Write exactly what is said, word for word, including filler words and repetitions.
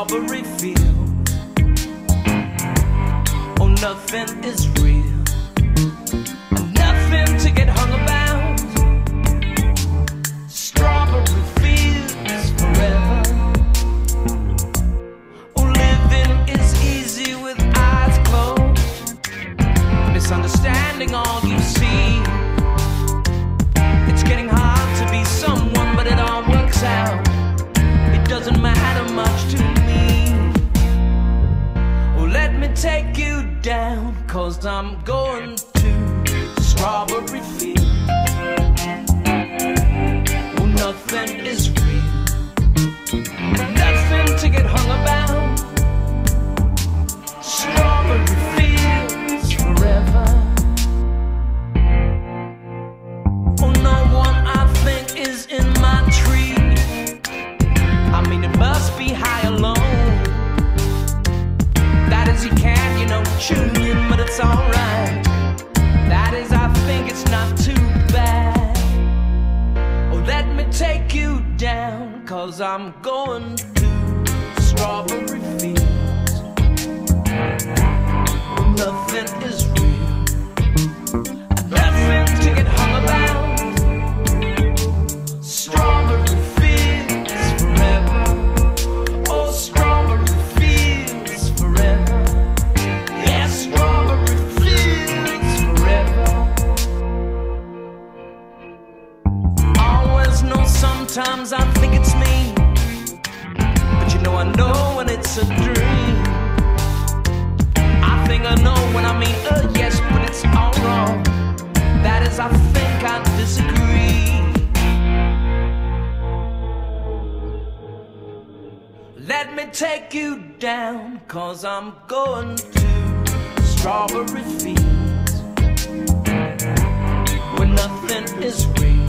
strawberry field. Oh, nothing is real, nothing to get hung about. Strawberry fields forever. Oh, living is easy with eyes closed, misunderstanding all you see. It's getting hard to be someone, but it all works out. It doesn't matter much to me. Oh, let me take you down, 'cause I'm going to strawberry fields. Oh, nothing is real, nothing to get hung about. Strawberry fields forever. Oh, no one I think is in my tree. I mean, it must be high alone. That is, he can, you know, tune in, but it's alright. That is, I think it's not too bad. Oh, let me take you down, 'cause I'm going to strawberry fields. Oh, nothing is real, nothing to get hung about. Strawberry fields forever. Oh, strawberry fields forever. Yeah, strawberry fields forever. Always know, sometimes I think it's me, but you know I know when it's a dream. I think I know when I mean uh yes, but it's all wrong. That is, I think I disagree. Let me take you down, 'cause I'm going to strawberry fields where nothing is real.